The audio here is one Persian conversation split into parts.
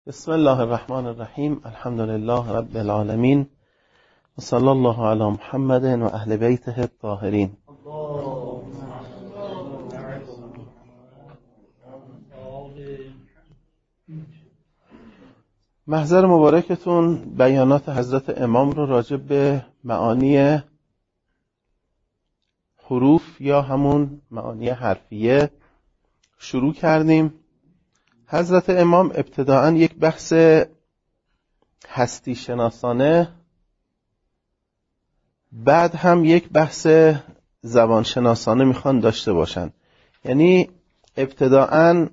بسم الله الرحمن الرحیم. الحمد لله رب العالمین و صلی الله علی محمد و اهل بیته الطاهرین. محضر مبارکتون بیانات حضرت امام رو راجع به معانی حروف یا همون معانی حرفیه شروع کردیم. حضرت امام ابتداعاً یک بحث هستی شناسانه، بعد هم یک بحث زبان شناسانه میخوان داشته باشن. یعنی ابتداعاً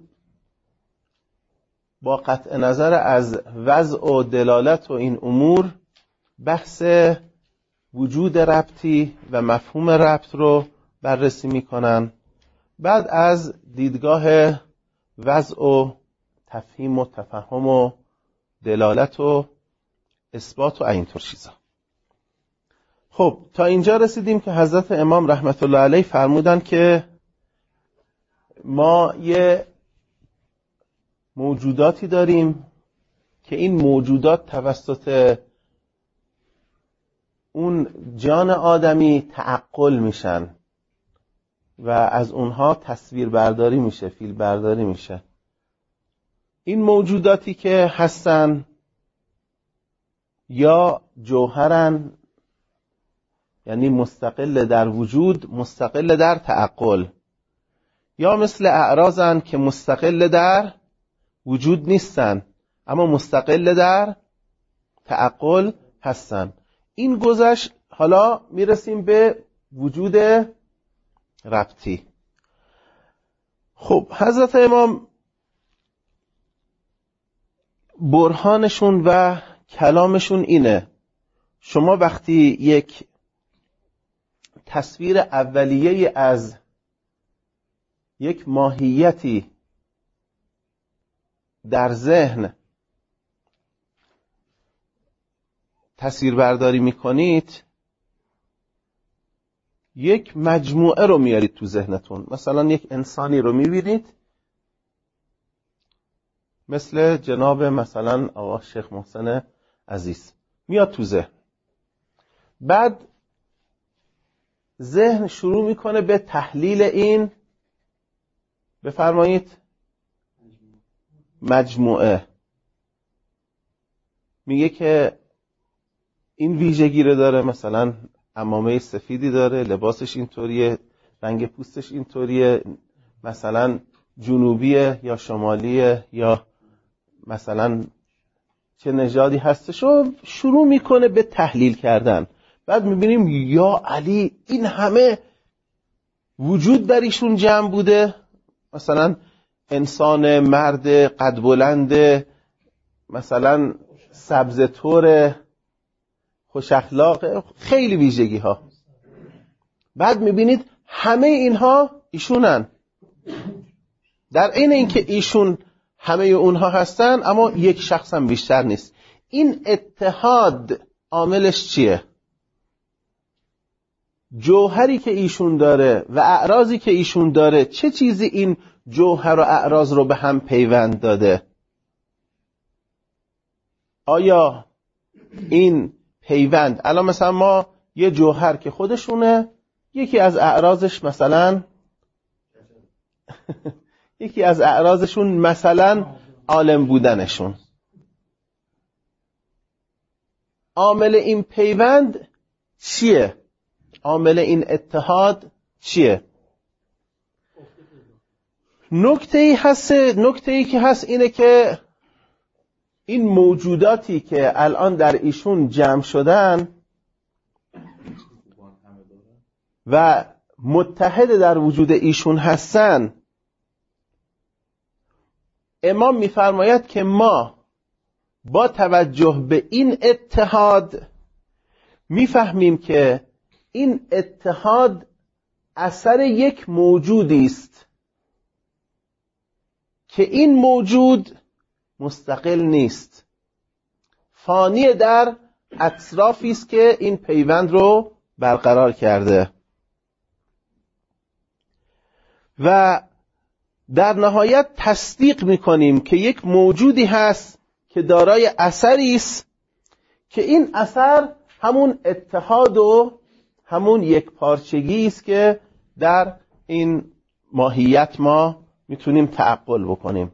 با قطع نظر از وضع و دلالت و این امور بحث وجود ربطی و مفهوم ربط رو بررسی میکنن، بعد از دیدگاه وضع و تفهیم و تفهم و دلالت و اثبات و اینطور چیزا. خب تا اینجا رسیدیم که حضرت امام رحمت الله علیه فرمودن که ما یه موجوداتی داریم که این موجودات توسط اون جان آدمی تعقل میشن و از اونها تصویر برداری میشه، فیلم برداری میشه. این موجوداتی که هستن یا جوهرن، یعنی مستقل در وجود، مستقل در تعقل، یا مثل اعراضن که مستقل در وجود نیستن اما مستقل در تعقل هستن. این گذشت. حالا میرسیم به وجود ربطی. خب حضرت امام برهانشون و کلامشون اینه: شما وقتی یک تصویر اولیه از یک ماهیتی در ذهن تصویر برداری میکنید، یک مجموعه رو میارید تو ذهنتون. مثلا یک انسانی رو میبینید مثل جناب مثلا آقا شیخ محسن عزیز، میاد تو ذهن. بعد ذهن شروع میکنه به تحلیل این، بفرمایید، مجموعه. میگه که این ویژگی رو داره، مثلا عمامه سفیدی داره، لباسش اینطوریه، رنگ پوستش اینطوریه، مثلا جنوبیه یا شمالیه یا مثلا چه نژادی هستش، و شروع میکنه به تحلیل کردن. بعد میبینیم یا علی این همه وجود در ایشون جمع بوده، مثلا انسان مرد قد بلند، مثلا سبز طور، خوش اخلاق، خیلی ویژگی ها. بعد میبینید همه اینها ایشونن، در عین اینکه ایشون همه اونها هستن اما یک شخص هم بیشتر نیست. این اتحاد عاملش چیه؟ جوهری که ایشون داره و اعراضی که ایشون داره، چه چیزی این جوهر و اعراض رو به هم پیوند داده؟ آیا این پیوند، الان مثلا ما یه جوهر که خودشونه، یکی از اعراضش مثلا یکی از اعراضشون مثلا عالم بودنشون. عامل این پیوند چیه؟ عامل این اتحاد چیه؟ نکته‌ای که هست اینه که این موجوداتی که الان در ایشون جمع شدن و متحد در وجود ایشون هستن، امام میفرماید که ما با توجه به این اتحاد میفهمیم که این اتحاد اثر یک موجودی است که این موجود مستقل نیست، فانی در اطرافی است که این پیوند رو برقرار کرده. و در نهایت تصدیق میکنیم که یک موجودی هست که دارای اثری است که این اثر همون اتحاد و همون یک پارچگی است که در این ماهیت ما میتونیم تعقل بکنیم.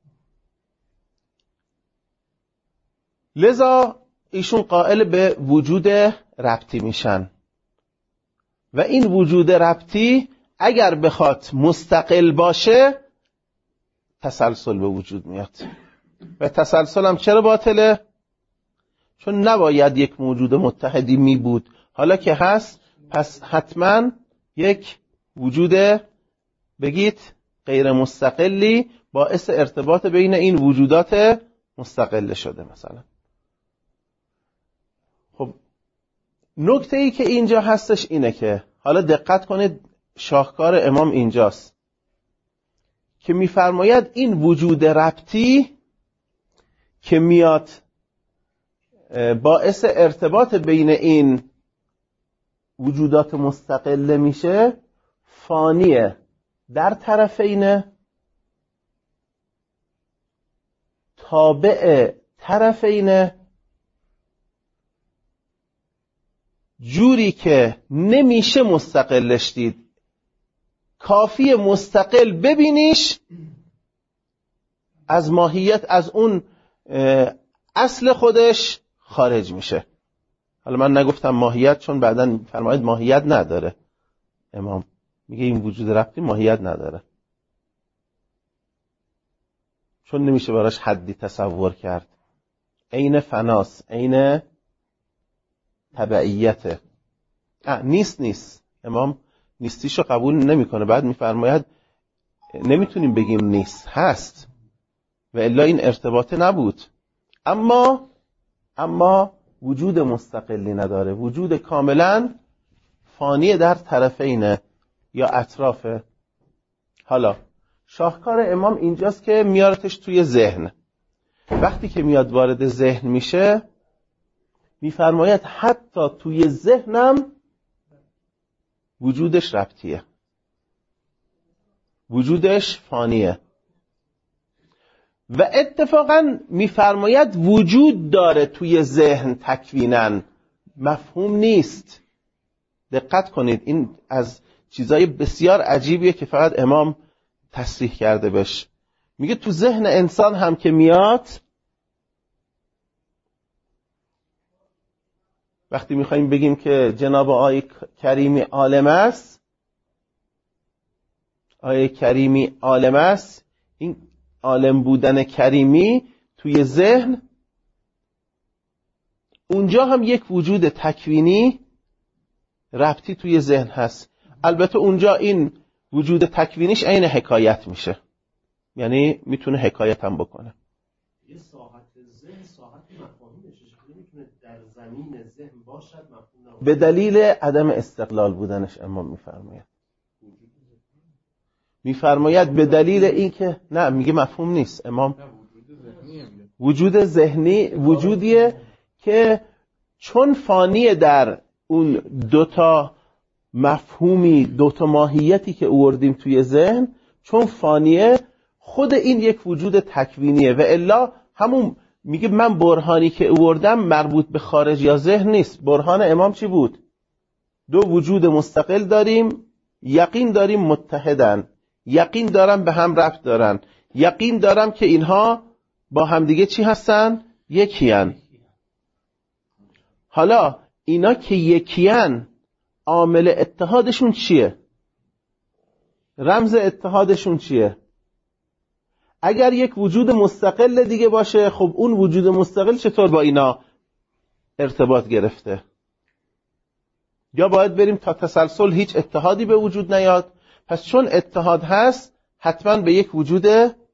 لذا ایشون قائل به وجود ربطی میشن و این وجود ربطی اگر بخواد مستقل باشه تسلسل به وجود میاد و تسلسل هم چرا باطله؟ چون نباید یک موجود متحدی می بود، حالا که هست پس حتما یک وجود بگید غیر مستقلی باعث ارتباط بین این وجودات مستقل شده مثلا. خب نکته ای که اینجا هستش اینه که حالا دقت کنید شاهکار امام اینجاست که میفرماید این وجود ربطی که میاد باعث ارتباط بین این وجودات مستقل میشه فانیه در طرفین، تابع طرفین، جوری که نمیشه مستقلش دید، کافی مستقل ببینیش از ماهیت از اون اصل خودش خارج میشه. حالا من نگفتم ماهیت چون بعداً فرماید ماهیت نداره، امام میگه این وجود ربطی ماهیت نداره چون نمیشه براش حدی تصور کرد، عین فناس، عین تبعیته. نیست امام نیستیشو قبول نمیکنه، بعد میفرماید نمیتونیم بگیم نیست، هست و الا این ارتباطه نبود، اما وجود مستقلی نداره، وجود کاملا فانی در طرفینه یا اطرافه. حالا شاهکار امام اینجاست که میارتش توی ذهن. وقتی که میاد وارد ذهن میشه میفرماید حتی توی ذهنم وجودش ربطیه، وجودش فانیه و اتفاقا میفرماید وجود داره توی ذهن تکوینن، مفهوم نیست. دقت کنید این از چیزای بسیار عجیبیه که فقط امام تصریح کرده بش. میگه تو ذهن انسان هم که میاد، وقتی میخوایم بگیم که جناب آقای کریمی عالم است، آقای کریمی عالم است، این عالم بودن کریمی توی ذهن، اونجا هم یک وجود تکوینی ربطی توی ذهن هست. البته اونجا این وجود تکوینیش عین حکایت میشه، یعنی میتونه حکایت هم بکنه. یه ساحت ذهن ساحت مفاهیمش میتونه در زمین ذهن باشد، مفهوم نباشه. به دلیل عدم استقلال بودنش امام میفرماید به دلیل اینکه نه میگه مفهوم نیست، امام وجود ذهنی وجودیه که چون فانیه در اون دوتا مفهومی، دوتا ماهیتی که آوردیم توی ذهن، چون فانیه خود این یک وجود تکوینیه و الا همون میگه من برهانی که آوردم مربوط به خارج یا ذهن نیست. برهان امام چی بود؟ دو وجود مستقل داریم، یقین داریم متحدن، یقین دارم به هم ربط دارن، یقین دارم که اینها با همدیگه چی هستن؟ یکیان. حالا اینا که یکیان عامل اتحادشون چیه؟ رمز اتحادشون چیه؟ اگر یک وجود مستقل دیگه باشه، خب اون وجود مستقل چطور با اینا ارتباط گرفته؟ یا باید بریم تا تسلسل هیچ اتحادی به وجود نیاد. پس چون اتحاد هست حتما به یک وجود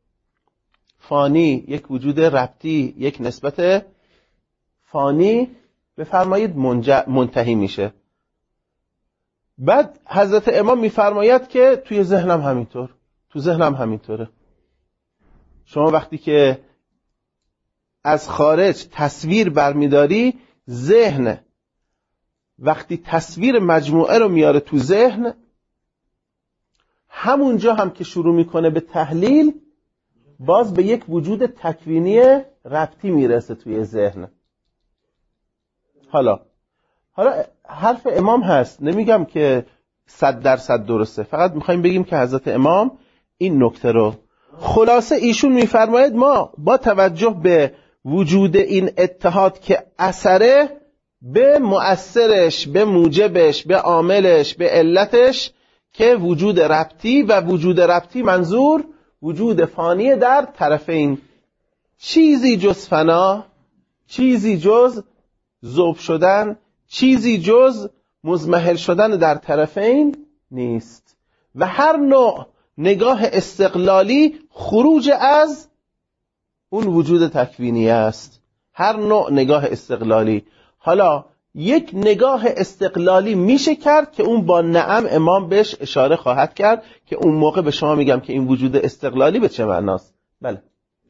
فانی، یک وجود ربطی، یک نسبت فانی بفرمایید منتهی میشه. بعد حضرت امام میفرماید که توی ذهنم همینطور، تو ذهنم همینطوره. شما وقتی که از خارج تصویر برمیداری، ذهن وقتی تصویر مجموعه رو میاره تو ذهن، همونجا هم که شروع میکنه به تحلیل، باز به یک وجود تکوینی ربطی میرسه توی ذهن. حالا حرف امام هست، نمیگم که 100% درسته، فقط میخوایم بگیم که حضرت امام این نکته رو خلاصه ایشون میفرماید ما با توجه به وجود این اتحاد که اثره به مؤثرش، به موجبش، به عاملش، به علتش که وجود ربطی، و وجود ربطی منظور وجود فانی در طرفین، چیزی جز فنا، چیزی جز ذوب شدن، چیزی جز مضمحل شدن در طرفین نیست. و هر نوع نگاه استقلالی خروج از اون وجود تکوینی است. هر نوع نگاه استقلالی. حالا یک نگاه استقلالی میشه کرد که اون با نعم امام بهش اشاره خواهد کرد که اون موقع به شما میگم که این وجود استقلالی به چه معناست. بله.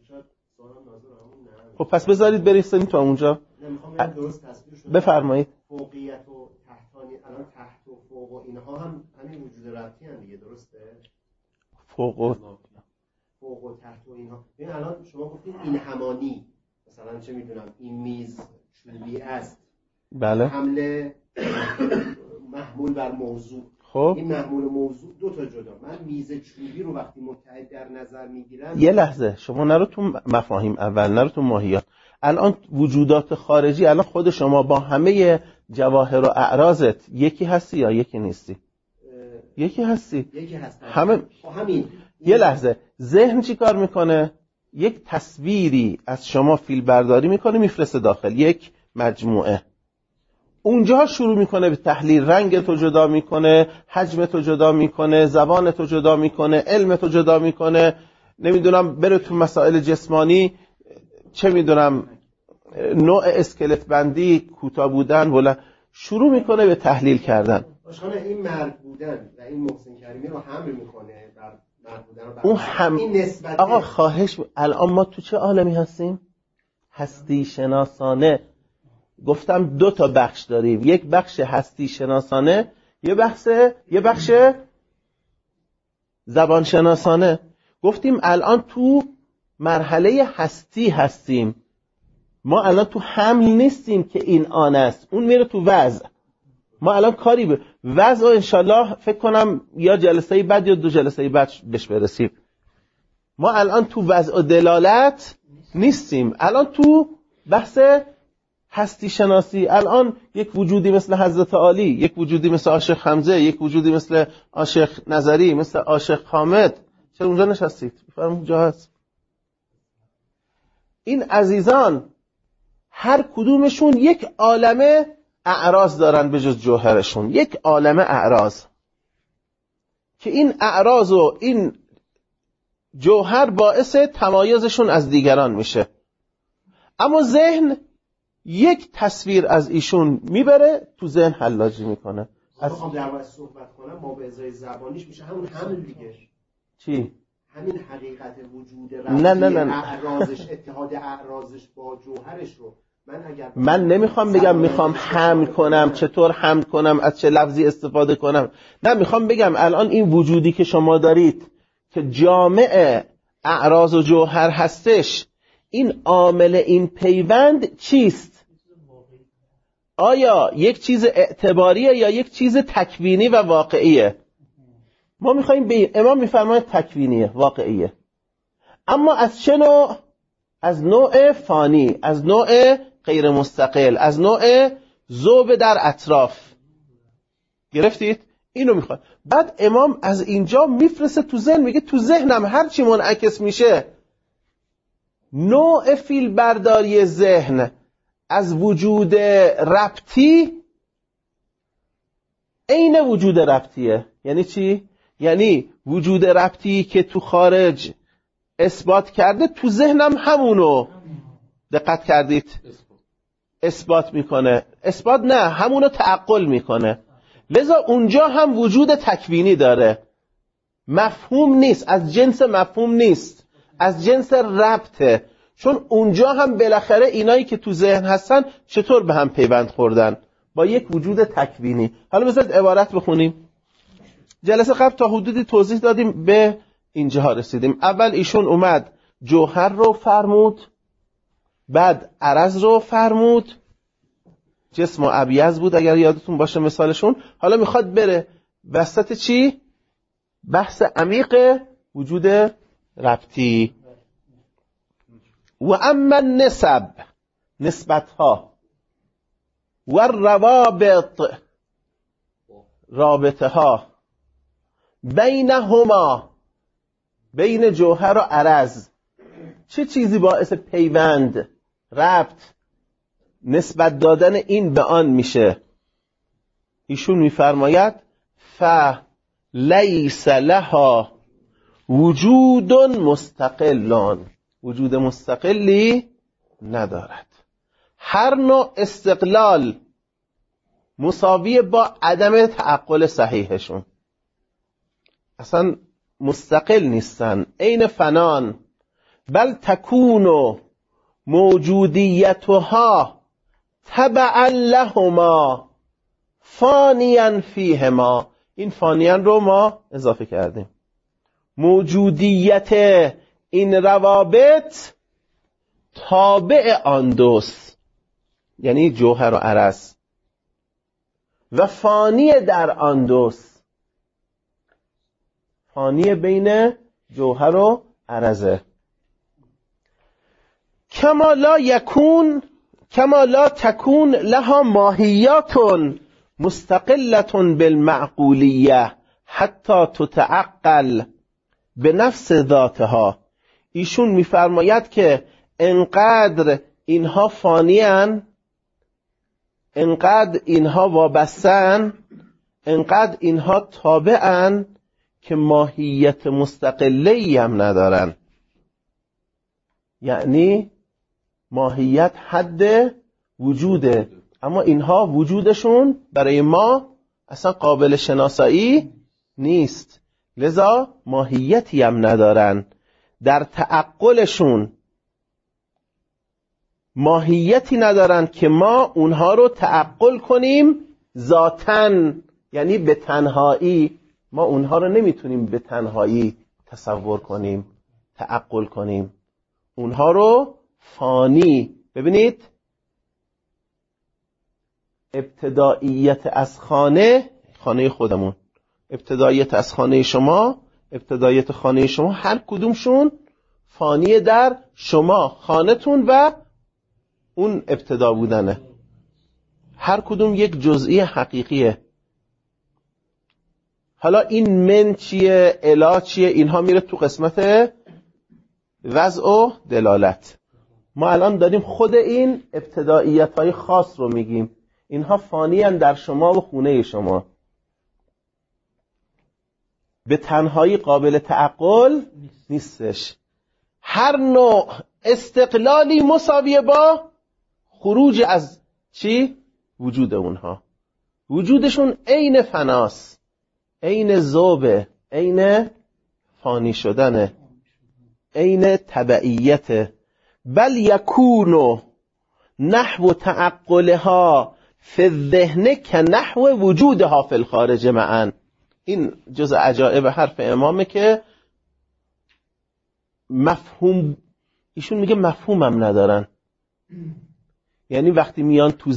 خب پس بذارید برسیم تا اونجا. بفرمایید. فوقیت و تحتانی، الان تحت و فوق و اینها هم همین وجود ربطی هم دیگه، درسته؟ فوق و تحت و اینها. ببین الان شما گفتید این همانی، مثلا چه میدونم این میز چوبی است، بله، حمله محمول بر موضوع. خب این محمول موضوع دو تا جدا. من میز چوبی رو وقتی متحد در نظر میگیرم، یه لحظه شما نرو تو مفاهیم اول، نرو تو ماهیات. الان وجودات خارجی، الان خود شما با همه جواهر و اعراضت یکی هستی یا یکی نیستی؟ یکی هستی. یکی هستم. همین. یه لحظه ذهن چی کار میکنه؟ یک تصویری از شما فیل برداری میکنه، میفرسته داخل یک مجموعه. اونجا شروع میکنه به تحلیل، رنگ تو جدا میکنه، حجم تو جدا میکنه، زبان تو جدا میکنه، علم تو جدا میکنه، نمیدونم بره تو مسائل جسمانی، چه میدونم نوع اسکلت بندی، کوتاه بودن، ولا شروع میکنه به تحلیل کردن. آشان این مرد بودن و این محسن کریمی رو حمل میکنه بر مرد بودن رو اون این نسبت. آقا خواهش الان ما تو چه عالمی هستیم؟ هستی شناسانه. گفتم 2 تا بخش داریم، یک بخش هستی شناسانه، یه بخش زبان شناسانه. گفتیم الان تو مرحله هستی هستیم، ما الان تو حمل نیستیم که این آن است، اون میره تو وضع. ما الان کاری به وضع و انشالله فکر کنم یا جلسه بعد یا 2 جلسه بعد بهش برسیم. ما الان تو وضع و دلالت نیستیم، الان تو بحث هستی شناسی. الان یک وجودی مثل حضرت عالی، یک وجودی مثل عاشق حمزه، یک وجودی مثل عاشق نظری، مثل عاشق حامد، چرا اونجا نشستید؟ بفرمایید اونجا هست. این عزیزان هر کدومشون یک عالمه اعراض دارن به جز جوهرشون، یک عالمه اعراض که این اعراض و این جوهر باعث تمایزشون از دیگران میشه. اما ذهن یک تصویر از ایشون میبره تو ذهن حلاجی میکنه. بخوام در واقع صحبت کنم ما به ازای زبانیش میشه همون حمل دیگه. چی؟ همین حقیقت وجود نه. اعراضش، اتحاد اعراضش با جوهرش رو من نمیخوام بگم میخوام حمل کنم، چطور حمل کنم، از چه لفظی استفاده کنم. نه، میخوام بگم الان این وجودی که شما دارید که جامع اعراض و جوهر هستش، این عامل این پیوند چیست؟ آیا یک چیز اعتباریه یا یک چیز تکوینی و واقعیه؟ ما میخواییم به امام میفرماید تکوینیه، واقعیه. اما از چه نوع؟ از نوع فانی، از نوع غیر مستقل، از نوع ذوب در اطراف. گرفتید؟ اینو میخواد. بعد امام از اینجا میفرسته تو ذهن، میگه تو ذهنم هر چی منعکس میشه، نوع فیل برداری ذهن از وجود ربطی عین وجود ربطیه. یعنی چی؟ یعنی وجود ربطی که تو خارج اثبات کرده، تو ذهنم همونو، دقت کردید؟ اثبات میکنه. اثبات نه، همونو تعقل میکنه. لذا اونجا هم وجود تکوینی داره، مفهوم نیست، از جنس مفهوم نیست، از جنس ربطه. چون اونجا هم بالاخره اینایی که تو ذهن هستن چطور به هم پیوند خوردن؟ با یک وجود تکوینی. حالا بذارید عبارت بخونیم. جلسه قبل تا حدودی توضیح دادیم، به اینجا رسیدیم. اول ایشون اومد جوهر رو فرمود، بعد عرض رو فرمود، جسم ابیض بود اگر یادتون باشه مثالشون. حالا میخواد بره وسط چی؟ بحث عمیق وجود ربطی. و اما النسب، نسبت ها، و الروابط، رابطه ها، بینهما، بین جوهر و عرض، چه چیزی باعث پیوند، ربط، نسبت دادن این به آن میشه؟ ایشون میفرماید فلیس لها وجود مستقلان، وجود مستقلی ندارد. هر نوع استقلال مساوی با عدم تعقل صحیحشون، اصلا مستقل نیستن، عین فنان. بل تکون موجودیتها تبعا لهما فانیا فیهما. این فانیا رو ما اضافه کردیم. موجودیت این روابط تابع آن دوست، یعنی جوهر و عرض، و فانی در آن دوست، فانی بین جوهر و عرضه. کما لا تکون لها ماهیات مستقلة بالمعقولیه حتی تتعقل به نفس ذاتها. ایشون میفرماید که انقدر اینها فانیان، انقدر اینها وابستن، انقدر اینها تابعن که ماهیت مستقله‌ای هم ندارن. یعنی ماهیت حد وجوده، اما اینها وجودشون برای ما اصلا قابل شناسایی نیست، لذا ماهیتی هم ندارن. در تعقلشون ماهیتی ندارن که ما اونها رو تعقل کنیم ذاتن، یعنی به تنهایی. ما اونها رو نمیتونیم به تنهایی تصور کنیم، تعقل کنیم. اونها رو فانی. ببینید ابتداییت از خانه خودمون، ابتداییت از خانه شما، ابتداییت خانه شما، هر کدومشون فانی در شما، خانه‌تون و اون ابتدا بودنه. هر کدوم یک جزئی حقیقیه. حالا این من چیه، الا چیه، اینها میره تو قسمت وضع و دلالت. ما الان داریم خود این ابتداییت‌های خاص رو میگیم. اینها فانی هستند در شما و خونه شما، به تنهایی قابل تعقل نیستش. هر نوع استقلالی مساویه با خروج از چی؟ وجود اونها. وجودشون عین فناس، عین ذوبه، عین فانی شدنه، عین تبعیته. بل یکونو نحو تعقلها فی الذهن که نحو وجودها فی الخارج معا. این جز عجائب حرف امامه که مفهوم، ایشون میگه مفهومم ندارن. یعنی وقتی میان تو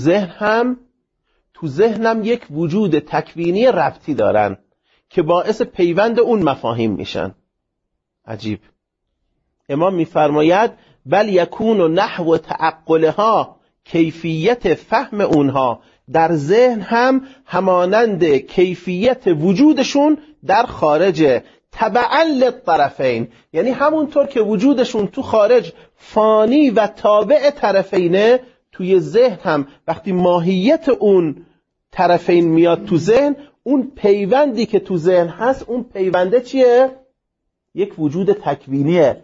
ذهنم یک وجود تکوینی ربطی دارن که باعث پیوند اون مفاهیم میشن. عجیب. امام میفرماید بل یکون نحو تعقلها، کیفیت فهم اونها در ذهن هم همانند کیفیت وجودشون در خارج، تبعا للطرفین. یعنی همونطور که وجودشون تو خارج فانی و تابع طرفینه، توی ذهن هم وقتی ماهیت اون طرفین میاد تو ذهن، اون پیوندی که تو ذهن هست، اون پیونده چیه؟ یک وجود تکوینیه.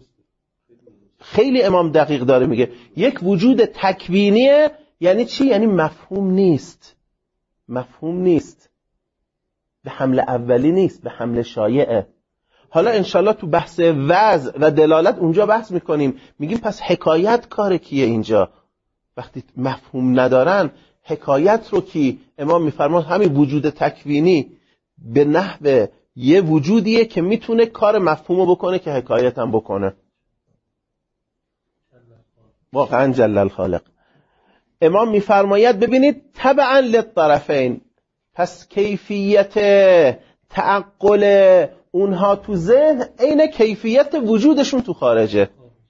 خیلی امام دقیق داره میگه یک وجود تکوینیه. یعنی چی؟ یعنی مفهوم نیست، مفهوم نیست، به حمل اولی نیست، به حمل شایعه. حالا انشالله تو بحث وضع و دلالت اونجا بحث میکنیم، میگیم پس حکایت کار کیه اینجا؟ وقتی مفهوم ندارن، حکایت رو کی؟ امام میفرماد همین وجود تکوینی به نحو یه وجودیه که میتونه کار مفهومو بکنه که حکایت هم بکنه. واقعا جل الخالق. امام میفرماید ببینید تبعا للطرفین، پس کیفیت تعقل اونها تو ذهن عین کیفیت وجودشون تو خارجه.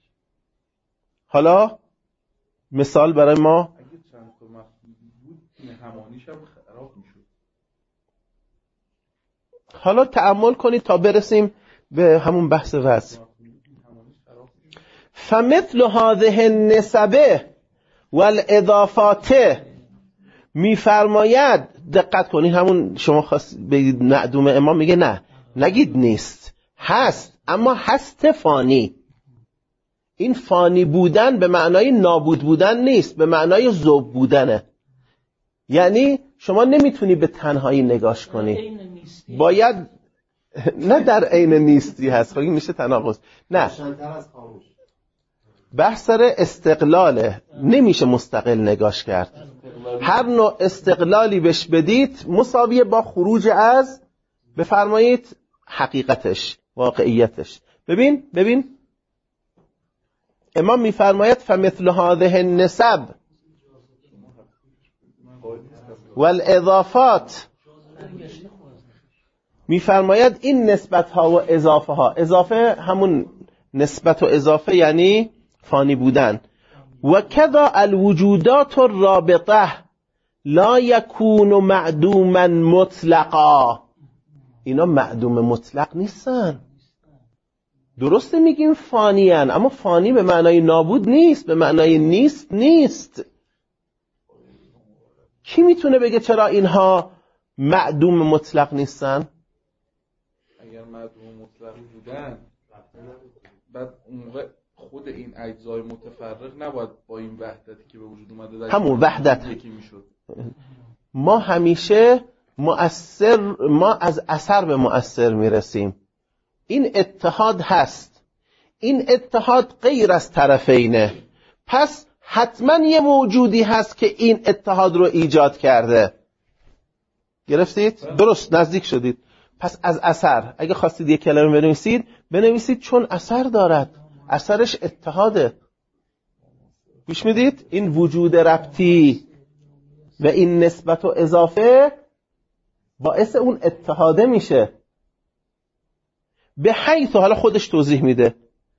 حالا مثال برای ما، اگه چند تا مفهوم بود همانیش هم خراب میشد. حالا تأمل کنید تا برسیم به همون بحث وضع. فمثل هذه النسبه والاضافات، میفرماید دقت کنید، همون شما خواست بگید معدوم، امام میگه نه، نگید نیست، هست، اما هست فانی. این فانی بودن به معنای نابود بودن نیست، به معنای ذوب بودنه. یعنی شما نمیتونی به تنهایی نگاش کنی، باید نه در عین نیستی هست، خب این میشه تناقض. نه، بحث سر استقلاله، نمیشه مستقل نگاش کرد. هر نوع استقلالی بهش بدید مساویه با خروج از، بفرمایید، حقیقتش، واقعیتش. ببین امام میفرماید فمثل هذه النسب والاضافات، میفرماید این نسبت ها و اضافه ها، اضافه همون نسبت و اضافه یعنی فانی بودن، و کذا الوجودات الرابطه لا یکون معدوما مطلقا، اینا معدوم مطلق نیستن. درسته میگیم فانی هن، اما فانی به معنای نابود نیست، به معنای نیست. کی میتونه بگه چرا اینها معدوم مطلق نیستن؟ اگر معدوم مطلق بودن، بعد اون موقع خود این اجزای متفرق نباید با این وحدتی که به وجود اومده همون وحدت یکی میشد. ما همیشه ما از اثر به مؤثر میرسیم. این اتحاد هست، این اتحاد غیر از طرفینه، پس حتما یه موجودی هست که این اتحاد رو ایجاد کرده. گرفتید؟ درست، نزدیک شدید. پس از اثر اگه خواستید یک کلمه بنویسید چون اثر دارد، اثرش اتحاده. گوش میدید؟ این وجود ربطی و این نسبت و اضافه باعث اون اتحاده میشه. به حیث، حالا خودش توضیح میده،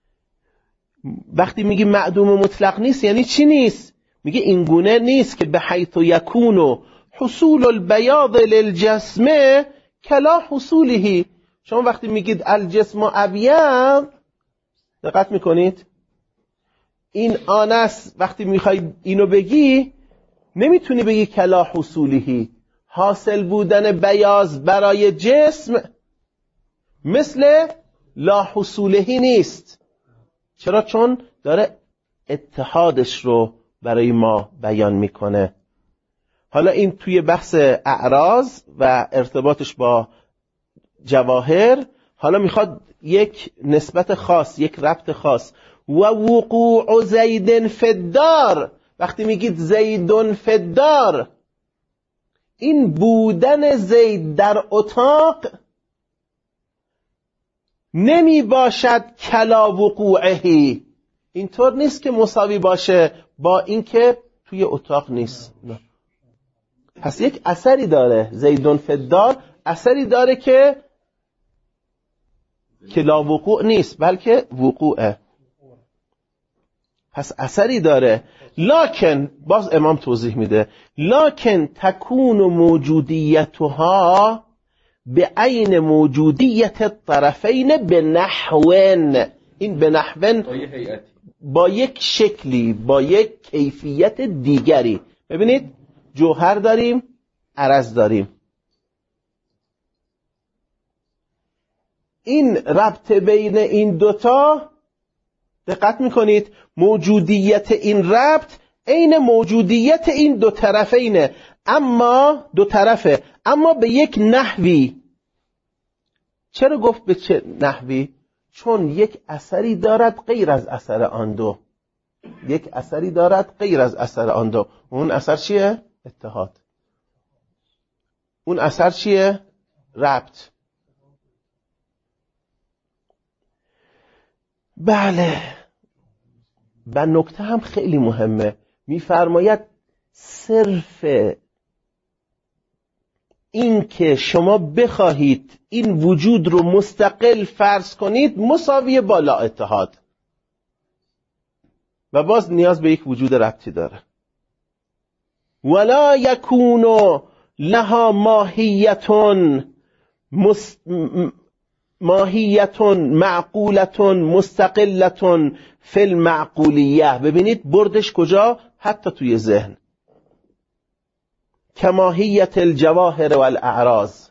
وقتی میگی معدوم مطلق نیست یعنی چی نیست؟ میگه این گونه نیست که به حیث یکون حصول البیاض للجسم کلا حصوله. شما وقتی میگید الجسم ابیض، دقت میکنید؟ این آنس وقتی میخوای اینو بگی نمیتونی بگی کلا حصوله، حاصل بودن بیاض برای جسم مثل لا حصوله نیست. چرا؟ چون داره اتحادش رو برای ما بیان میکنه. حالا این توی بحث اعراض و ارتباطش با جواهر، حالا میخواد یک نسبت خاص، یک ربط خاص. و وقوع زید فی الدار، وقتی میگید زیدون فی الدار، این بودن زید در اتاق نمی باشد کلا وقوعه، اینطور نیست که مساوی باشه با اینکه توی اتاق نیست. نه. پس یک اثری داره، زیدون فی الدار اثری داره که لا وقوع نیست بلکه وقوعه. پس اثری داره. لکن باز امام توضیح میده، لکن تکون موجودیتها به عین موجودیت الطرفین به نحوین، این به نحوین با یک شکلی، با یک کیفیت دیگری. ببینید جوهر داریم، عرض داریم، این ربط بین این دوتا، دقت میکنید موجودیت این ربط عین موجودیت این دو طرفینه، اما دو طرفه، اما به یک نحوی. چرا گفت به چه نحوی؟ چون یک اثری دارد غیر از اثر آن دو، یک اثری دارد غیر از اثر آن دو. اون اثر چیه؟ اتحاد. اون اثر چیه؟ ربط. بله. و نکته هم خیلی مهمه، میفرماید صرف این که شما بخواهید این وجود رو مستقل فرض کنید مساوی با لا اتحاد و باز نیاز به یک وجود ربطی داره. ولا یکون لها ماهیتون معقولتون مستقلتون فی المعقولیه. ببینید بردش کجا؟ حتی توی ذهن. کماهیت الجواهر والاعراض.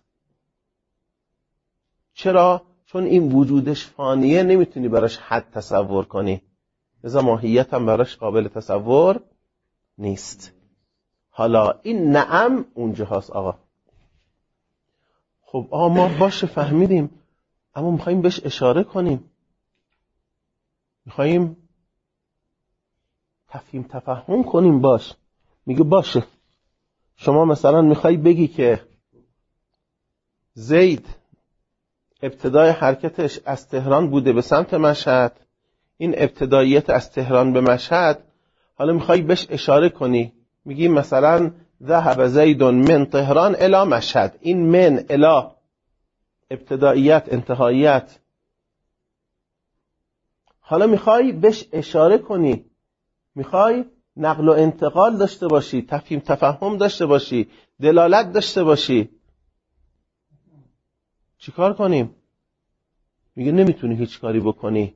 چرا؟ چون این وجودش فانیه، نمیتونی براش حد تصور کنی، لذا ماهیت هم براش قابل تصور نیست. حالا این نعم اونجا هست آقا. خب آقا ما باشه فهمیدیم، اما میخواییم بهش اشاره کنیم، میخواییم تفهیم تفهم کنیم باش. میگه باشه، شما مثلا میخوای بگی که زید ابتدای حرکتش از تهران بوده به سمت مشهد، این ابتداییت از تهران به مشهد، حالا میخوای بهش اشاره کنی، میگی مثلا ذهب زید من تهران الی مشهد. این من الی ابتداییت انتهاییت، حالا میخوای بهش اشاره کنی، میخوای نقل و انتقال داشته باشی، تفهیم تفهم داشته باشی، دلالت داشته باشی، چیکار کنیم؟ میگه نمیتونی هیچ کاری بکنی.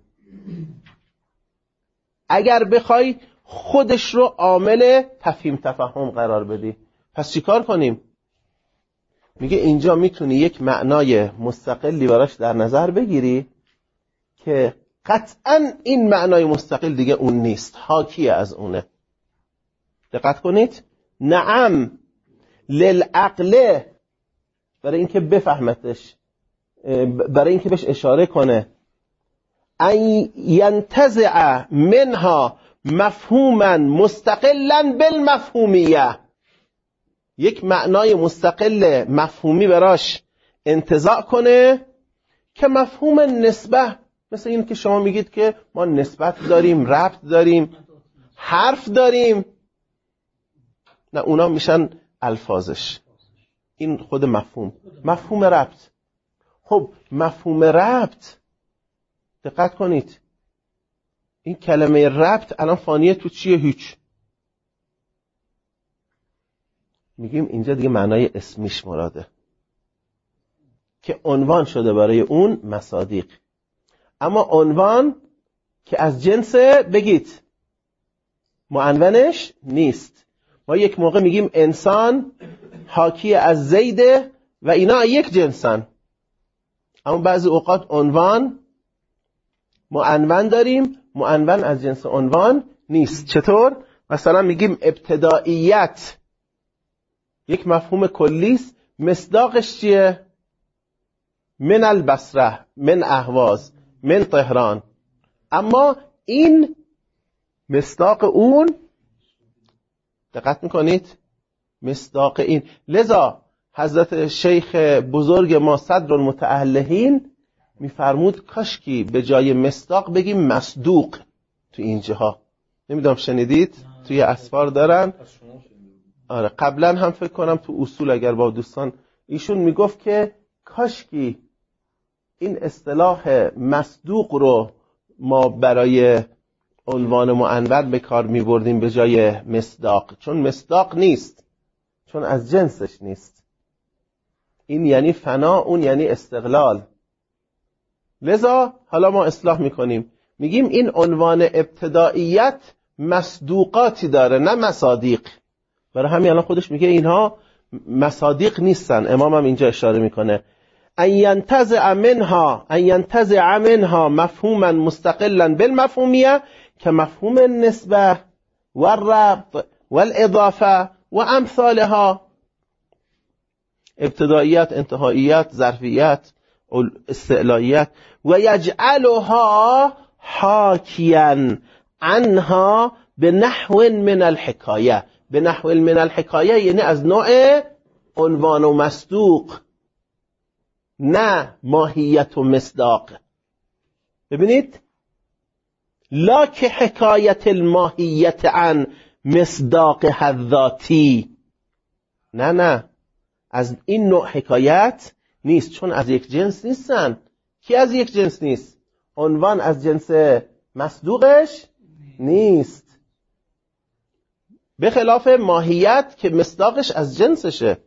اگر بخوای خودش رو عامل تفهیم تفهم قرار بدی، پس چیکار کنیم؟ میگه اینجا میتونی یک معنای مستقلی براش در نظر بگیری که قطعاً این معنای مستقل دیگه اون نیست، حاکی از اونه. دقت کنید، نعم للعقل، برای اینکه بفهمتش، برای اینکه بهش اشاره کنه، ان ینتزع منها مفهوما مستقلا بالمفهومیه، یک معنای مستقل مفهومی براش انتزاع کنه که مفهوم نسبه، مثل این که شما میگید که ما نسبت داریم، ربط داریم، حرف داریم، نه اونا میشن الفاظش، این خود مفهوم ربط. خب مفهوم ربط، دقت کنید، این کلمه ربط الان فانیه تو چیه؟ هیچ. میگیم اینجا دیگه معنای اسمیش مراده که عنوان شده برای اون مصادیق، اما عنوان که از جنس بگید معنونش نیست. ما یک موقع میگیم انسان حاکی از زیده و اینا یک جنسن، اما بعضی اوقات عنوان معنون داریم، معنون از جنس عنوان نیست. چطور؟ مثلا میگیم ابتداییت یک مفهوم کلیست، مصداقش چیه؟ من البصره، من اهواز، من تهران، اما این مصداق اون، دقت میکنید؟ مصداق این. لذا حضرت شیخ بزرگ ما صدر المتألهین میفرمود کاشکی به جای مصداق بگیم مصدوق. تو اینجاها نمیدونم شنیدید؟ توی اسفار دارن. آره قبلا هم فکر کنم تو اصول اگر با دوستان ایشون میگفت که کاشکی این اصطلاح مصدوق رو ما برای عنوان معنون به کار میبردیم به جای مصداق، چون مصداق نیست، چون از جنسش نیست. این یعنی فنا، اون یعنی استقلال. لذا حالا ما اصلاح میکنیم، میگیم این عنوان ابتداییت مصدوقاتی داره نه مصادیق. برای همین الان خودش میگه اینها مصادیق نیستن. امام هم اینجا اشاره میکنه ان ینتزع منها مفهوما مستقلا بالمفهومیه که مفهوم النسبه والربط والاضافه و امثالها. ابتداییت، انتهاییت، ظرفیت، استعلاییت. و یجعلها حاکیا عنها به نحو من الحکایه. به نحو من الحکایه یعنی از نوع عنوان و مصدوق، نه ماهیت و مصداق. ببینید لا که حکایت الماهیت عن مصداق الذاتی. نه از این نوع حکایت نیست، چون از یک جنس نیستن. کی از یک جنس نیست؟ عنوان از جنس مصدوقش نیست، به خلاف ماهیت که مصداقش از جنسشه.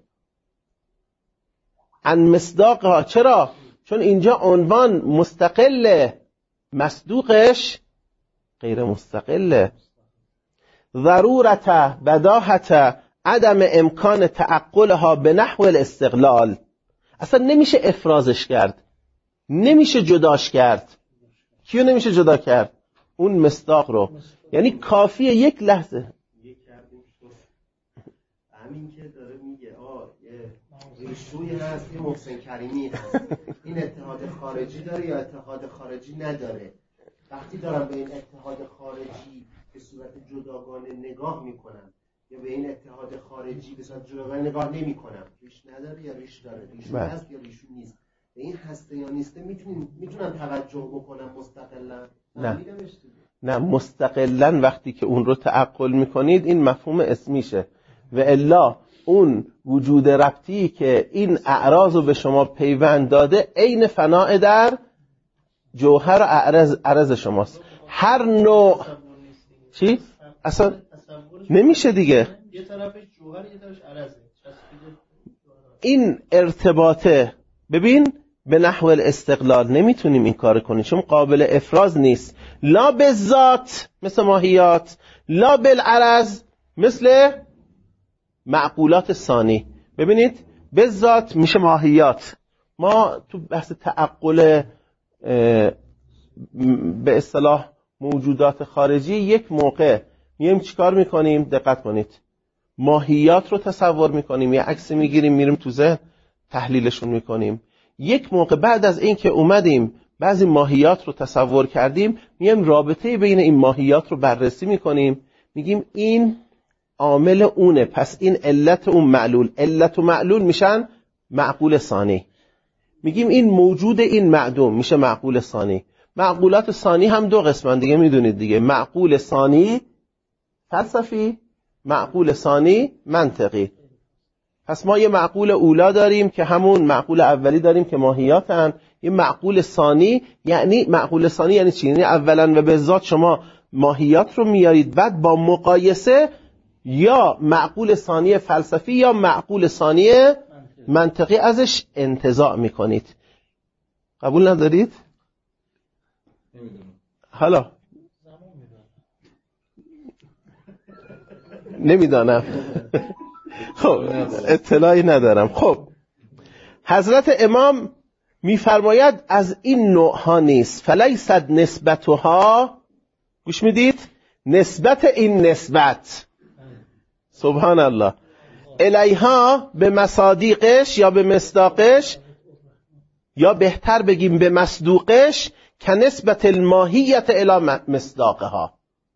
عن مصداقها، چرا؟ چون اینجا عنوان مستقل، مصدوقش غیر مستقله. ضرورت بداهت عدم امکان تعقلها به نحو الاستقلال. اصلا نمیشه افرازش کرد، نمیشه جداش کرد. کیو نمیشه جدا کرد؟ اون مصداق رو. یعنی کافیه یک لحظه همین که داره میگه یه ریشوی هست، یه محسن کریمی هست، این اتحاد خارجی داره یا اتحاد خارجی نداره. وقتی دارم به این اتحاد خارجی به صورت جداگانه نگاه میکنم یا به این اتحاد خارجی به صورت جداگانه نگاه نمیکنم، ریش نداره یا ریش داره، ریشو هست یا ریشو نیست، به این هسته یا نیسته میتونم توجه بکنم مستقلا؟ نه مستقلا وقتی که اون رو تعقل میکنید این مفهوم اسمیشه، و الا اون وجود ربطی که این اعراض رو به شما پیوند داده عین فناء در جوهر و عرض شماست. هر نوع چی؟ اصلا نمیشه دیگه. یه طرفش جوهر یه طرفش عرضه. این ارتباطه ببین به نحو الاستقلال نمیتونیم این کار کنیم چون قابل افراز نیست. لا بالذات مثل ماهیات، لا بالعرض مثل معقولات ثانی. ببینید بالذات میشه ماهیات. ما تو بحث تعقل به اصطلاح موجودات خارجی یک موقع میایم چیکار میکنیم؟ دقت کنید، ماهیات رو تصور میکنیم، یه عکس میگیریم میریم تو ذهن تحلیلشون میکنیم. یک موقع بعد از این که اومدیم بعضی ماهیات رو تصور کردیم میایم رابطه بین این ماهیات رو بررسی میکنیم، میگیم این عامل اونه، پس این علت اون معلول، علت و معلول میشن معقول ثانی. میگیم این موجود این معدوم میشه معقول ثانی. معقولات ثانی هم دو قسمن دیگه میدونید دیگه، معقول ثانی فلسفی، معقول ثانی منطقی. پس ما یه معقول اولا داریم که همون معقول اولی داریم که ماهیاتن. یه معقول ثانی یعنی معقول ثانی یعنی چی؟ یعنی اولا و به ذات شما ماهیات رو میارید، بعد با مقایسه یا معقول ثانی فلسفی یا معقول ثانی منطقی ازش انتزاع میکنید. قبول ندارید؟ حالا نمیدانم خب اطلاعی ندارم. خب حضرت امام میفرماید از این نوع ها نیست، فلیست نسبتها، گوش میدید؟ نسبت این نسبت سبحان الله الیها به مصادیقش یا به مصداقش یا بهتر بگیم به مصدوقش که نسبت الماهیت الی مصداقها.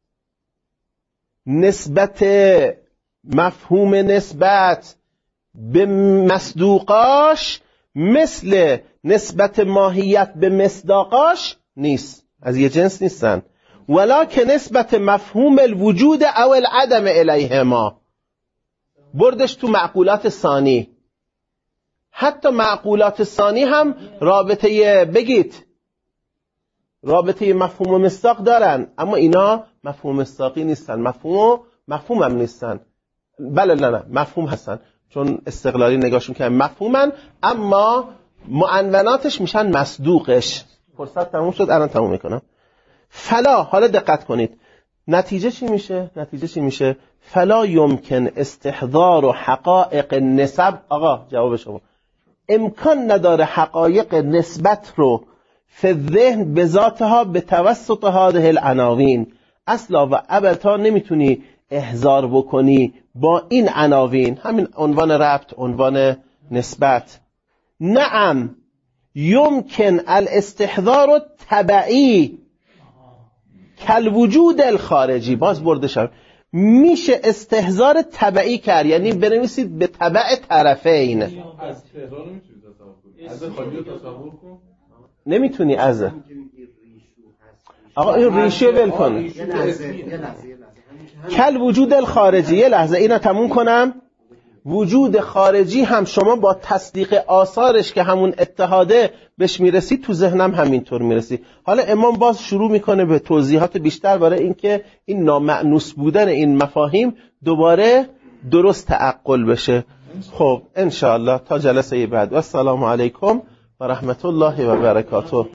نسبت مفهوم نسبت به مصدوقاش مثل نسبت ماهیت به مصداقاش نیست، از یه جنس نیستن. ولکن نسبت مفهوم الوجود او العدم الیهما، بردش تو معقولات ثانی. حتی معقولات ثانی هم رابطه بگید رابطه مفهوم و مصداق دارن، اما اینا مفهوم مصداقی نیستن، مفهوم هم نیستن. بله نه مفهوم هستن چون استقلالی نگاهشون که مفهومن، اما معنوناتش میشن مصدوقش. فرصت تموم شد الان تموم میکنم. فلا، حالا دقت کنید نتیجه چی میشه؟ فلا یمکن استحضار و حقائق نسب. آقا جواب شما. امکان نداره حقایق نسبت رو فی ذهن به ذاتها به توسط هذه العناوین اصلا و ابدا نمیتونی احضار بکنی با این عناوین، همین عنوان ربط، عنوان نسبت. نعم یمکن الاستحضار تبعی کالوجود الخارجی. باز برده شد میشه استحضار تبعی کرد، یعنی بنویسید به تبع طرفین. از تهران نمیتونی تصور کن؟ نمیتونی از آقا این ریشه ول کن. یه لحظه. کل وجود الخارجی، یه لحظه اینا تموم کنم. وجود خارجی هم شما با تصدیق آثارش که همون اتحاده بهش میرسی، تو ذهنم همینطور میرسی. حالا امام باز شروع میکنه به توضیحات بیشتر برای اینکه این نامأنوس بودن این مفاهیم دوباره درست تعقل بشه. خب انشاءالله تا جلسه بعد و السلام علیکم و رحمت الله و برکاته.